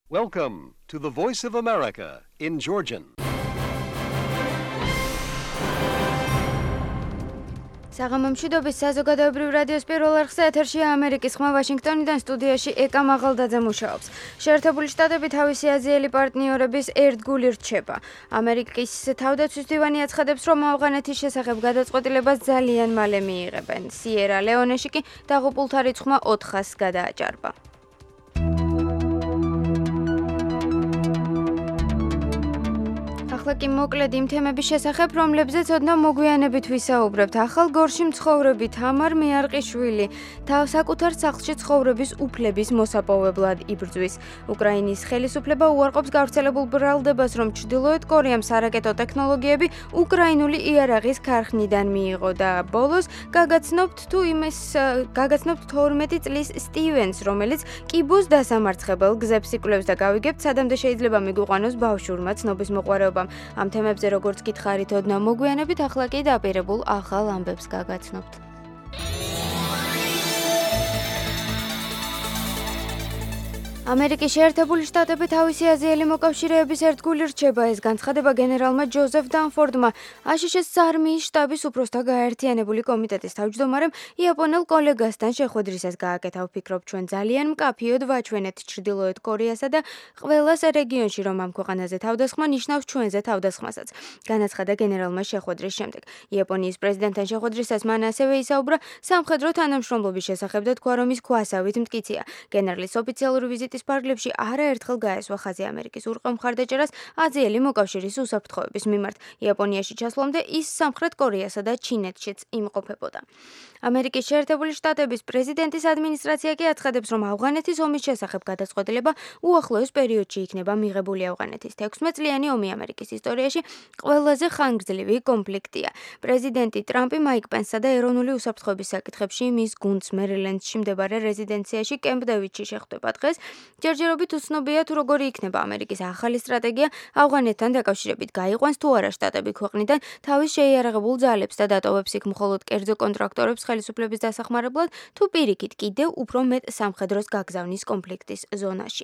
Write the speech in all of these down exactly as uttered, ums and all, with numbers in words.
Welcome to the Voice of America in Georgian. საღამომშვიდობის საზოგადოებრივ რადიოს პირველ არხზე ეთერშია ამერიკის ხმა ვაშინგტონიდან სტუდიაში ეკა მაღალდაძე მუშაობს. შეერთებული შტატები თავისი აზიელი პარტნიორების ერთგული რჩება. ამერიკის თავდაცვის დივანი აცხადებს, რომ ავღანეთის შესახებ გადაწყვეტილებას ძალიან მალე მიიღებენ. სიერა ლეონეში კი დაღუპულთა რიცხვმა ოთხას გადააჭარბა. ახლა კი მოკლედ იმ თემების შესახებ, რომლებზეც ოდნავ მოგვიანებით ვისაუბრებთ. ახალ გორში მცხოვრები თამარ მიარყიშვილი საკუთარ სახლში ცხოვრების უფლების მოსაპოვებლად იბრძვის. უკრაინის ხელისუფლება უარყოფს გავრცელებულ ბრალდებას, რომ ჩრდილოეთ კორეამ სარაკეტო ტექნოლოგიები უკრაინული იარაღის ქარხნიდან მიიღო და ბოლოს გაგაცნობთ თუ იმის გაგაცნობთ თორმეტი წლის სტივენს, რომელიც კიბოს დასამარცხებელ გზებს იკვლევს და გავიგებთ, სადამდე შეიძლება მიგვიყვანოს ბავშვურმა ცნობის მოყვარეობამ. ამ თემებზე როგორც გითხარით ოდნავ მოგვიანებით, ახლა კი დაპირებულ ახალ ამბებს გაგაცნობთ. ამერიკის შეერთებული შტატები თავისი აზიელი მოკავშირეების ერთგული რჩება. ეს განცხადება გენერალმა ჯოზეფ დანფორდმა აშშ-ის არმიის შტაბის უფროსთა გაერთიანებული კომიტეტის თავმჯდომარემ იაპონელ კოლეგასთან შეხვედრისას გააკეთა. ვფიქრობ, ჩვენ ძალიან მკაფიოდ ვაჩვენეთ ჩრდილოეთ კორეასა და ყველას რეგიონში, რომ ამ ქვეყანაზე თავდასხმა ნიშნავს ჩვენზე თავდასხმასაც, განაცხადა გენერალმა შეხვედრის შემდეგ. იაპონიის პრეზიდენტთან შეხვედრისას მან ასევე ისაუბრა სამხედრო თანამშრომლობის შესახებ და თქვა, რომ ის ქვასავით მტკიცეა. გენერლის ოფიციალური ვიზიტი ფარგლებში არაერთხელ გაესვა ხაზი ამერიკის ურყევ მხარდაჭერას აზიელი მოკავშირის უსაფრთხოების მიმართ. იაპონიაში ჩასვლამდე ის სამხრეთ კორეასა და ჩინეთშიც იმყოფებოდა. ამერიკის შეერთებული შტატების პრეზიდენტის ადმინისტრაცია კი აცხადებს, რომ ავღანეთის ომის შესახებ გადაწყვეტილება უახლოეს პერიოდში იქნება მიღებული. ავღანეთის თექვსმეტ წლიანი ომი ამერიკის ისტორიაში ყველაზე ხანგრძლივი კონფლიქტია. პრეზიდენტი ტრამპი მაიკ პენსსა და ეროვნული უსაფრთხოების საკითხებში მის გუნდს მერილენდში მდებარე რეზიდენციაში კემპ დევიდში შეხვდება დღეს. ჯერჯერობით უცნობია თუ როგორი იქნება ამერიკის ახალი სტრატეგია ავღანეთთან დაკავშირებით. გაიყვანს თუ არა შტატები ქვეყნიდან თავის შეიარაღებულ ძალებს და დატოვებს იქ მხოლოდ კერძო კონტრაქტორებს ხელისუფლების დასახმარებლად, თუ პირიქით კიდევ უფრო მეტ სამხედროს გაგზავნის კონფლიქტის ზონაში.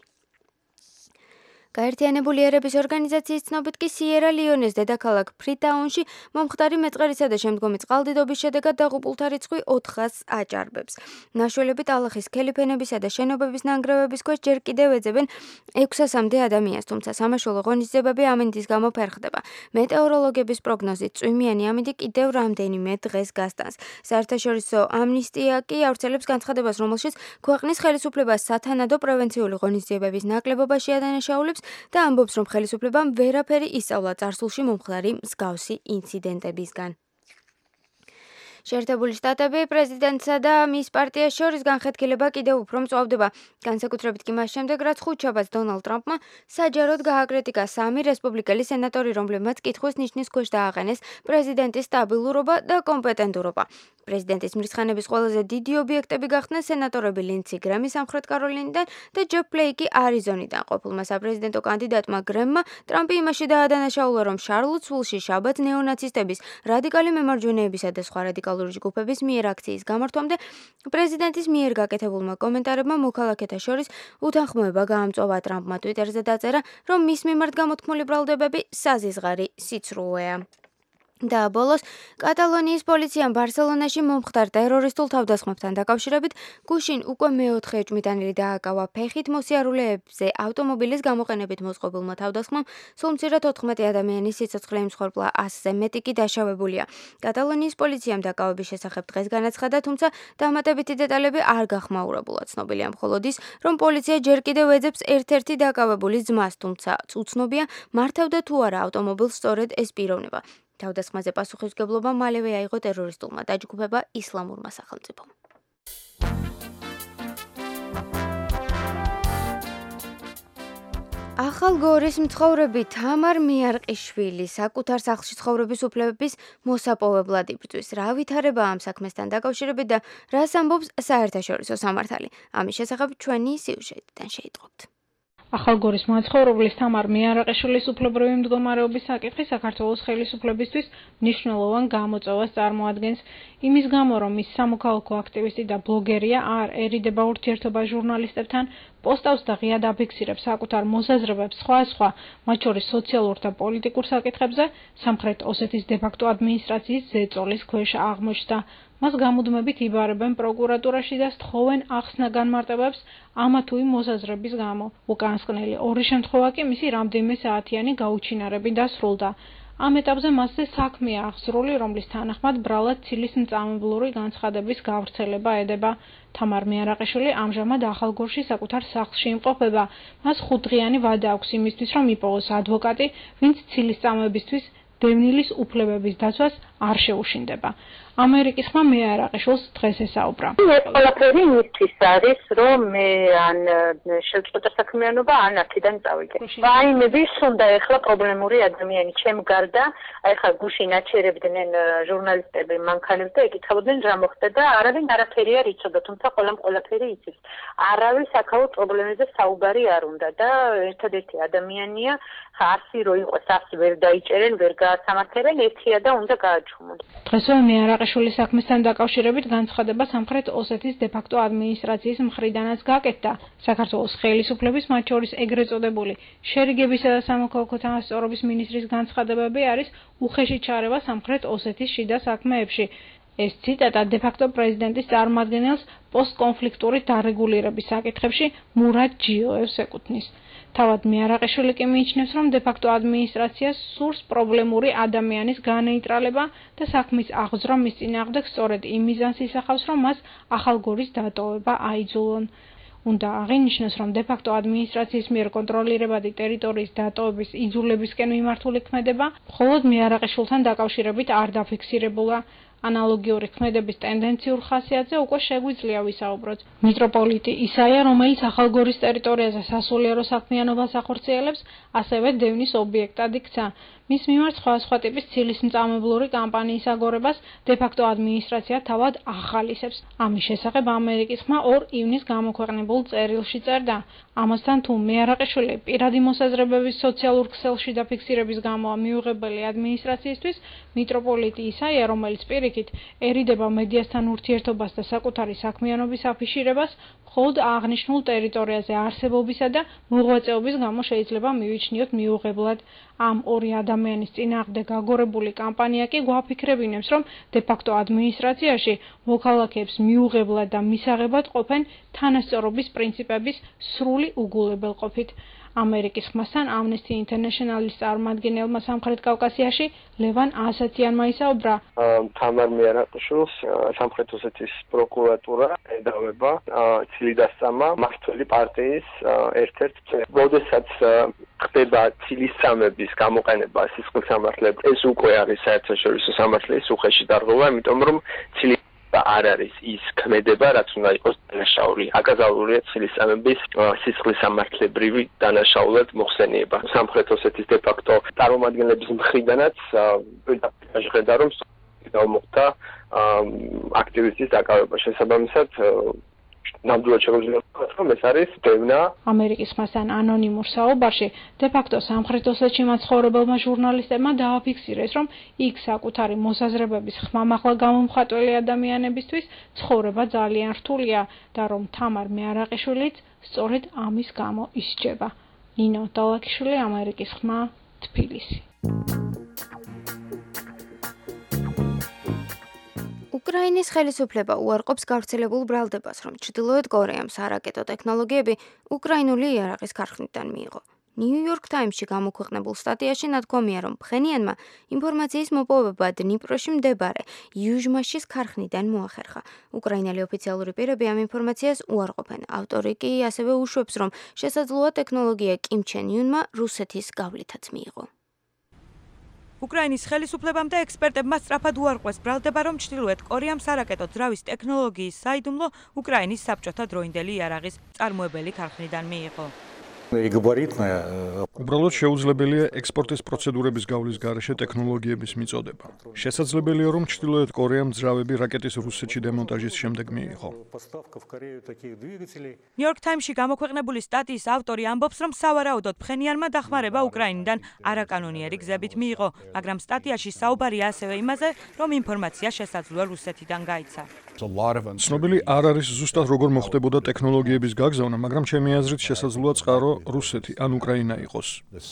გაერთიანებული ერების ორგანიზაციის ცნობით კი სიერა ლეონეს დედაქალაქ ფრიტაუნში მომხდარი მეწყერისა და შემდგომი წყალდიდობის შედეგად დაღუპულთა რიცხვი ოთხას აჭარბებს. ნაშველები ტალახის ქელიფენებისა და შენობების ნანგრევების ქვეშ ჯერ კიდევ ეძებენ ექვსასამდე ადამიანს, თუმცა სამაშველო ღონისძიებები ამინდის გამო ფერხდება. მეტეოროლოგების პროგნოზით წვიმიანი ამინდი კიდევ რამდენიმე დღეს გასტანს. საერთაშორისო ამნისტია კი ავრცელებს განცხადებას, რომელშიც ქვეყნის ხელისუფლებას სათანადო პრევენციული ღონისძიებების ნაკლებობა შეადანაშაულებს და ამბობს, რომ ხელისუფლებამ ვერაფერი ისწავლა წარსულში მომხდარი მსგავსი ინციდენტებისგან. შეერთებული შტატები პრეზიდენტსა და მის პარტიას შორის განხეთქილება კიდევ უფრო მწვავდება. განსაკუთრებით კი მას შემდეგ, რაც ხუთშაბათს დონალდ ტრამპმა საჯაროდ გააკრიტიკა სამი რესპუბლიკელი სენატორი, რომლებმაც კითხვის ნიშნის ქვეშ დააყენეს პრეზიდენტის სტაბილურობა და კომპეტენტურობა. პრეზიდენტის მრისხანების ყველაზე დიდი ობიექტები გახდნენ სენატორები ლინდსი გრემი სამხრეთ კაროლინიდან და ჯეფ ფლეიკი არიზონიდან. ყოფილმა საპრეზიდენტო კანდიდატმა გრემმა ტრამპი იმაში დაადანაშაულა, რომ შარლოტსვილში შაბათს ნეონაცისტების, რადიკალი მემარჯვენეებისა და სხვა რადიკალური ჯგუფების მიერ აქციის გამართვამდე პრეზიდენტის მიერ გაკეთებულმა კომენტარებმა მოქალაქეთა შორის უთანხმოება გაამწვავა. ტრამპმა ტვიტერზე დაწერა, რომ მის მიმართ გამოთქმული ბრალდებები საზიზღარი სიცრუეა. და ბოლოს კატალონიის პოლიციამ ბარსელონაში მომხდარ ტერორისტულ თავდასხმებთან დაკავშირებით გუშინ უკვე მეოთხე ეჭვმიტანილი დააკავა. ფეხით მოსიარულეებზე ავტომობილის გამოყენებით მოწყობილმა თავდასხმამ სულ მცირედ ოთხმეტი ადამიანის სიცოცხლე იმსხვერპლა, ასზე მეტი კი დაშავებულია. კატალონიის პოლიციამ დაკავების შესახებ დღეს განაცხადა, თუმცა დამატებითი დეტალები არ გახმაურებულა. ცნობილია მხოლოდ ის, რომ პოლიცია ჯერ კიდევ ეძებს ერთ-ერთი დაკავებულის ძმას, თუმცა უცნობია მართავდა თუ არა ავტომობილს სწორედ ეს პიროვნება. თავდასხმაზე პასუხისმგებლობა მალევე აიღო ტერორისტულმა დაჯგუფება ისლამურმა სახელმწიფომ. ახალ გორის მცხოვრები თამარ მიარყიშვილი საკუთარ სახლში ცხოვრების უფლების მოსაპოვებლად იბრძვის. რა ვითარება ამ საქმესთან დაკავშირებით და რას ამბობს საერთაშორისო სამართალი? ამის შესახებ ჩვენი სიუჟეტიდან შეიტყობთ. ახალგორის მაცხოვრებლის თამარ მიარაყიშვილის უფლებრივი მდგომარეობის საკითხი საქართველოს ხელისუფლებისთვის მნიშვნელოვან გამოწვევას წარმოადგენს. იმის გამო, რომ ის სამოქალაქო აქტივისტი და ბლოგერია, არ ერიდება ურთიერთობა ჟურნალისტებთან, პოსტავს და ღიად აფიქსირებს საკუთარ მოსაზრებებს სხვა-სხვა, მათ შორის სოციალურ და პოლიტიკურ საკითხებზე, სამხრეთ ოსეთის დე-ფაქტო ადმინისტრაციის ზეწოლის ქვეშ აღმოჩნდა. მას გამუდმებით იბარებენ პროკურატურაში და სთხოვენ ახსნა განმარტებებს ამა თუ იმ მოსაზრების გამო. უკანასკნელი ორი შემთხვევა კი მისი რამდენიმე საათიანი გაუჩინარებით დასრულდა. ამ ეტაპზე მასზე საქმეა აღსრული, რომლის თანახმად ბრალად ცილის მწამებლური განცხადების გავრცელება ედება. თამარ მიარაყიშვილი ამჟამად ახალგორში საკუთარ სახლში იმყოფება. მას ხუთდღიანი ვადა აქვს იმისთვის, რომ იპოვოს ადვოკატი, ვინც ცილის წამებისთვის დევნილის უფლებების დაცვას არ შეუშინდება. ამერიკის ხმა მიარაყიშვილს დღეს ესაუბრა. ყველაფერი იმისთვის არის, რომ მე ან შევწყვეტა საქმიანობა, ან აქედან წავიდე. ვაიმების უნდა ეხლა პრობლემური ადამიანი ჩემ გარდა, აი ხა გუშინ აჩერებდნენ ჟურნალისტები მანქანებს და ეკითხებოდნენ რა მოხდა და არავინ არაფერი არ იცოდა, თუმცა ყველამ ყველაფერი იცის. არავის აქაო პრობლემებზე საუბარი არ უნდა და ერთადერთი ადამიანია, ასი რო იყოს, ასი ვერ დაიჭერენ, ვერ გაასამართლებენ, ერთია და უნდა გააჩუმონ. დღესვე მიარაყიშვილის საქმესთან დაკავშირებით განცხადება სამხრეთ ოსეთის დე-ფაქტო ადმინისტრაციის მხრიდანაც გაკეთდა. საქართველოს ხელისუფლების, მათ შორის ეგრეთ წოდებული შერიგებისა და სამოქალაქო თანასწორობის მინისტრის განცხადებები არის უხეში ჩარევა სამხრეთ ოსეთის შიდა საქმეებში. ეს ციტატა დე-ფაქტო პრეზიდენტის წარმომადგენელს პოსტკონფლიქტური დარეგულირების საკითხებში მურად ჯიოევს ეკუთვნის. თავად მიარაყიშვილი კი მიიჩნევს, რომ დე-ფაქტო ადმინისტრაციას სურს პრობლემური ადამიანის განეიტრალება და საქმის აღძვრა მის წინააღმდეგ სწორედ იმ მიზანს ისახავს, რომ მას ახალგორის დატოვება აიძულონ. უნდა აღინიშნოს, რომ დე-ფაქტო ადმინისტრაციის მიერ კონტროლირებადი ტერიტორიის დატოვების იძულებისკენ მიმართული ქმედება მხოლოდ მიარაყიშვილთან დაკავშირებით არ დაფიქსირებულა. ანალოგიური ქმედების ტენდენციურ ხასიათზე უკვე შეგვიძლია ვისაუბროთ. მიტროპოლიტი ისაია, რომელიც ახალგორის ტერიტორიაზე სასულიერო საქმიანობას ახორციელებს, ასევე დევნის ობიექტად იქცა. მის მიმართ სხვადასხვა ტიპის ცილის მწამებლური კამპანიის აგორებას დე-ფაქტო ადმინისტრაცია თავად ახალისებს. ამის შესახებ ამერიკის ხმა ორ ივნის გამოქვეყნებულ წერილში წერდა. ამასთან თუ მიარაყიშვილი პირადი მოსაზრებების სოციალურ ქსელში დაფიქსირების გამოა მიუღებელი ადმინისტრაციისთვის, მიტროპოლიტი ისაია, რომელიც პირიქით ერიდება მედიასთან ურთიერთობას და საკუთარი საქმიანობის აფიშირებას, მხოლოდ აღნიშნულ ტერიტორიაზე არსებობისა და მოღვაწეობის გამო შეიძლება მივიჩნიოთ მიუღებლად. ამ ორი ადამიანის წინააღმდეგ აგორებული კამპანია კი გვაფიქრებინებს, რომ დე-ფაქტო ადმინისტრაციაში მოქალაქეებს მიუღებლად და მისაღებად ყოფენ თანასწორობის პრინციპების სრული უგულებელყოფით. ამერიკის ხმასთან ამნესტი ინტერნეშნალის წარმომადგენელმა სამხრეთ კავკასიაში ლევან ასათიანმა ისაუბრა. თამარ მიარაყიშვილს სამხრეთ ოსეთის პროკურატურა ედავება ცილი დასწამა მმართველი პარტიის ერთ-ერთ წევრს. როდესაც ხდება ცილის წამების გამოყენება სისხლის სამართლებლად, ეს უკვე არის საერთაშორისო სამართლის უხეში დარღვევა, იმიტომ რომ ცილი არ არის ის ქმედება, რაც უნდა იყოს დანაშაული. აკაზალურია ცილის წამების სისხლის სამართლებრივი დანაშაულად მოხსენიება. სამხრეთ ოსეთის დე-ფაქტო წარმომადგენლების მხრიდანაც პირდაპირ ჟღერდა, რომ მოხდა აქტივისტის დაკავება. შესაბამისად ნამდვილად შეგვიძლია ვთქვათ, რომ ეს არის დევნა. ამერიკის ხმასთან ანონიმურ საუბარში დე-ფაქტო სამხრეთ ოსეთში მაცხოვრებელმა ჟურნალისტებმა დააფიქსირეს, რომ იქ საკუთარი მოსაზრებების ხმამაღლა გამომხატველი ადამიანებისთვის ცხოვრება ძალიან რთულია და რომ თამარ მიარაყიშვილიც სწორედ ამის გამო ისჯება. ნინო დალაქიშვილი, ამერიკის ხმა, თბილისი. უკრაინის ხელისუფლება უარყოფს გავრცელებულ ბრალდებას, რომ ჩრდილოეთ კორეამ სარაკეტო ტექნოლოგიები უკრაინული იარაღის ქარხნიდან მიიღო. ნიუ-იორკ ტაიმსში გამოქვეყნებულ სტატიაში ნათქვამია, რომ ფხენიანმა ინფორმაციის მოპოვება დნიპროში მდებარე იუჟმაშის ქარხნიდან მოახერხა. უკრაინელი ოფიციალური პირები ამ ინფორმაციას უარყოფენ. ავტორი კი ასევე უშვებს, რომ შესაძლოა ტექნოლოგია კიმ ჩენ იუნმა რუსეთის გავლითაც მიიღო. უკრაინის ხელისუფლებამ და ექსპერტებმა სწრაფად უარყვეს ბრალდება, რომ ჩრდილოეთ კორეამ სარაკეტო ძრავის ტექნოლოგიის საიდუმლო უკრაინის საბჭოთა დროინდელი იარაღის წარმოებელი ქარხნიდან მიიღო. უბრალოდ შეუძლებელია ექსპორტის პროცედურების გავლის გარეშე ტექნოლოგიების მიწოდება. შესაძლებელია, რომ ჩრდილოეთ კორეამ ძრავები რაკეტის რუსეთში დემონტაჟის შემდეგ მიიღო. ნიუ-იორკ ტაიმსში გამოქვეყნებული სტატიის ავტორი ამბობს, რომ სავარაუდოდ ფხენიანმა დახმარება უკრაინიდან არაკანონიერი გზებით მიიღო, მაგრამ სტატიაში საუბარი ასევე იმაზე, რომ ინფორმაცია შესაძლოა რუსეთიდან გაიცა. ცნობილი არ არის ზუსტად როგორ მოხდებოდა ტექნოლოგიების გაგზავნა, მაგრამ ჩემი აზრით შესაძლოა წყარო რუსეთი ან უკრაინა იყოს.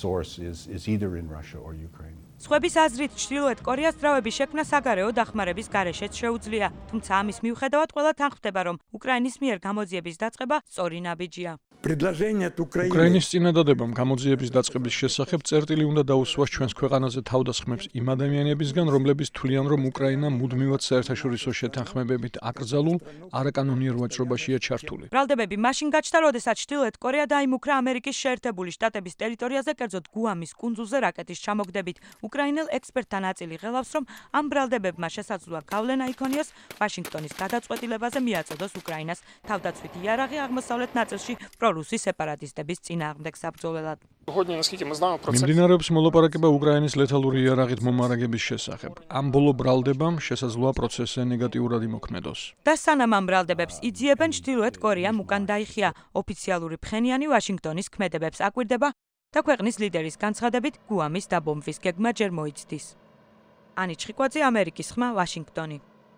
სხვების აზრით, ჩრდილოეთ კორეას ძრავების შექმნა საგარეო დახმარების გარეშეც შეუძლია, თუმცა ამის მიუხედავად ყველა თანხმდება, რომ უკრაინის მიერ გამოძიების დაწყება სწორი ნაბიჯია. უკრაინის წინადადებამ გამოძიების დაწყების შესახებ წერტილი უნდა დაუსვას ჩვენს ქვეყანაზე თავდასხმებს იმ ადამიანებისგან, რომლებიც თვლიან, რომ უკრაინა მუდმივად საერთაშორისო შეთანხმებებით აკრძალულ არაკანონიერ ვაჭრობაშია ჩართული. ბრალდებები მაშინ გაჩნდა, როდესაც ჩრდილოეთ კორეა დაიმუქრა ამერიკის შეერთებული შტატების ტერიტორიაზე, კერძოდ გუამის კუნძულზე რაკეტის ჩამოგდებით. უკრაინელ ექსპერტთა ნაწილი ღელავს, რომ ამ ბრალდებებმა შესაძლოა გავლენა იქონიოს ვაშინგტონის გადაწყვეტილებაზე მიაწოდოს უკრაინას თავდაცვითი იარაღი აღმოსავლეთ ნაწილში პრორუსი სეპარატისტების წინააღმდეგ საბრძოლველად. მიმდინარეობს მოლაპარაკება უკრაინის ლეთალური იარაღით მომარაგების შესახებ. ამ ბოლო ბრალდებამ შესაძლოა პროცესზე ნეგატიურად იმოქმედოს. და სანამ ამ ბრალდებებს იძიებენ, ჩრდილოეთ კორეამ უკან დაიხია. ოფიციალური ფხენიანი ვაშინგტონის ქმედებებს აკვირდება და ქვეყნის ლიდერის განცხადებით გუამის დაბომბვის გეგმა ჯერ მოიცდის. ანი ჩხიკვაძე, ამერიკის ხმა, ვაშინგტონი.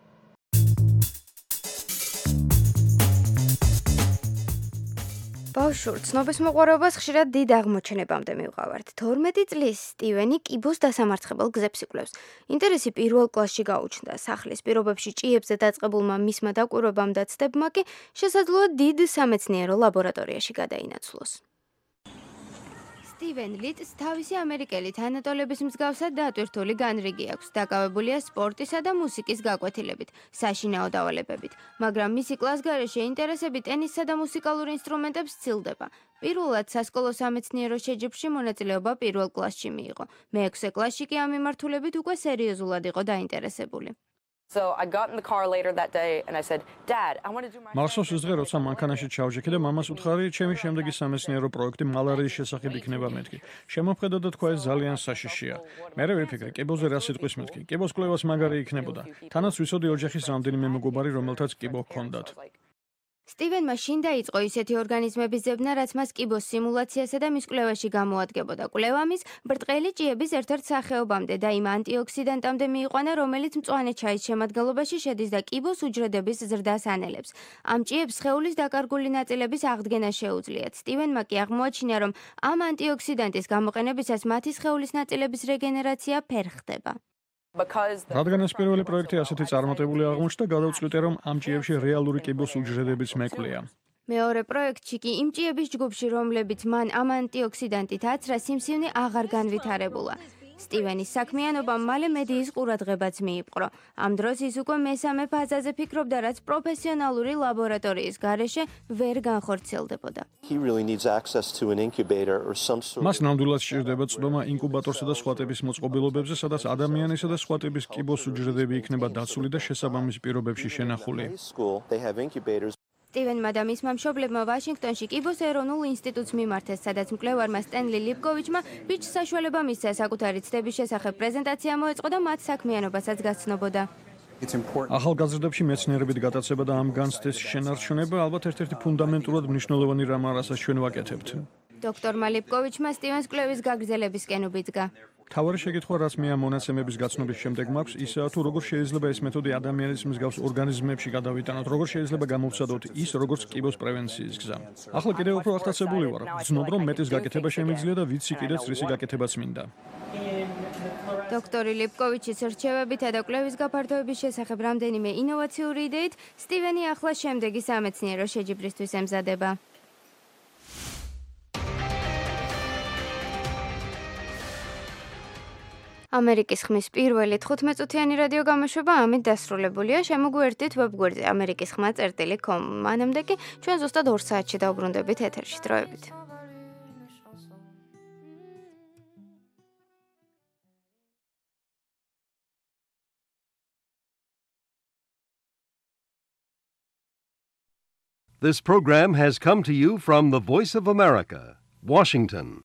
ბავშვურ ცნობის მოყვარეობას ხშირად დიდ აღმოჩენებამდე მივყავართ. თორმეტი წლის სტივენი კიბოს დასამარცხებელ გზებს იკვლევს. ინტერესი პირველ კლასში გაუჩნდა. სახლის პირობებში ჭიებზე დაწყებულმა მისმა დაკვირვებამ და ცდებმა კი შესაძლოა დიდ სამეცნიერო ლაბორატორიაში გადაინაცვლოს. სტივენ ლიტს თავისი ამერიკელი თანატოლების მსგავსად დატვირთული განრიგი აქვს. დაკავებულია სპორტისა და მუსიკის გაკვეთილებით, საშინაო დავალებებით, მაგრამ მისი კლასგარეშე ინტერესები ტენისსა და მუსიკალურ ინსტრუმენტებს სცილდება. პირველად სასკოლო სამეცნიერო შეჯიბრში მონაწილეობა პირველ კლასში მიიღო. მეექვსე კლასში კი ამ მიმართულებით უკვე სერიოზულად იყო დაინტერესებული. So I got in the car later that day and I said, "Dad, I want to do my მარსოს ზღე როცა მანქანაში ჩავჯექი და მამას უთხარი, ჩემი შემდეგი სამეცნიერო პროექტი მალარიის შესახებ იქნება მეთქი. შემოვხედა და თქვა ეს ძალიან საშიშია. მერე ვიფიქრე, კიბოზე რა სიტყვის მეთქი. კიბოს კვლევას მაგარი იქნებოდა. თანაც ვიცოდი ოჯახის რამდენიმე მეგობარი, რომელთაც კიბო ჰქონდათ. სტივენმა შინ დაიწყო ისეთი ორგანიზმების ძებნა, რაც მას კიბოს სიმულაციასა და მის კვლევაში გამოადგებოდა. კვლევა მის ბრტყელი ჭიების ერთ-ერთ სახეობამდე და იმ ანტიოქსიდანტამდე მიიყვანა, რომელიც მწვანე ჩაის შემადგენლობაში შედის და კიბოს უჯრედების ზრდას ანელებს. ამ ჭიებს სხეულის დაკარგული ნაწილების აღდგენა შეუძლიათ. სტივენმა კი აღმოაჩინა, რომ ამ ანტიოქსიდანტის გამოყენებისას მათი სხეულის ნაწილების რეგენერაცია ფერ ხდება. რადგან ეს პირველი პროექტი ასეთი წარმატებული აღმოჩნდა, გადავწყვიტე, რომ ამ ჭიებში რეალური კიბოს უჯრედებიც მეკვლია. მეორე პროექტში კი იმ ჭიების ჯგუფში, რომლებიც მან ამ ანტიოქსიდანტით აცრა, სიმსივნე აღარ განვითარებულა. სტივენის საქმიანობამ მალე მედიის ყურადღებაც მიიპყრო. ამ დროს ის უკვე მესამე ფაზაზე ფიქრობდა, რაც პროფესიონალური ლაბორატორიის გარეშე ვერ განხორციელდებოდა. მას ნამდვილად სჭირდება წვდომა ინკუბატორსა და სხვა ტიპის მოწყობილობებზე, სადაც ადამიანისა და სხვა ტიპის კიბოს უჯრედები იქნება დაცული და შესაბამის პირობებში შენახული. სტივენმა და მისმა მშობლებმა ვაშინგტონში კიბოს ეროვნულ ინსტიტუტს მიმართეს, სადაც მკვლევარმა სტენლი ლიპკოვიჩმა ბიჭს საშუალება მისცა საკუთარი ცდების შესახებ პრეზენტაცია მოეწყო და მათ საქმიანობასაც გაცნობოდა. ახალგაზრდებში მეცნიერებით გატაცება და ამ განცდის შენარჩუნება ალბათ ერთ-ერთი ფუნდამენტურად მნიშვნელოვანი რამ არასაც ჩვენ ვაკეთებთ. დოქტორმა ლიპკოვიჩმა სტივენს კვლევის გაგრძელებისკენ უბიძგა. თავარი შეკითხვა, რაც მე ამ მონაცემების გაცნობის შემდეგ მაქვს, ისაა თუ როგორ შეიძლება ეს მეთოდი ადამიანის მსგავს ორგანიზმებში გადავიტანოთ, როგორ შეიძლება გამოვცადოთ ის, როგორც კიბოს პრევენციის გზა. ახლა კიდევ უფრო აღტაცებული ვარ. ვძნობ, რომ მეტის გაკეთება შემიძლია და ვიცი კიდეც რისი გაკეთებაც მინდა. დოქტორი ლიპკოვიჩის რჩევებითა და კვლევის გაფართოების შესახებ რამდენიმე ინოვაციური იდეით, სტივენი ახლა შემდეგი სამეცნიერო შეჯიბრისთვის ემზადება. ამერიკის ხმის პირველი თხუთმეტ-წუთიანი რადიო გამოშვება ამით დასრულებულია. შემოგვიერთდით ვებგვერდზე ამერიკის ხმა წერტილი კომ. მანამდე კი ჩვენ ზუსტად ორ საათში დავბრუნდებით ეთერში. დროებით. This program has come to you from the Voice of America, Washington.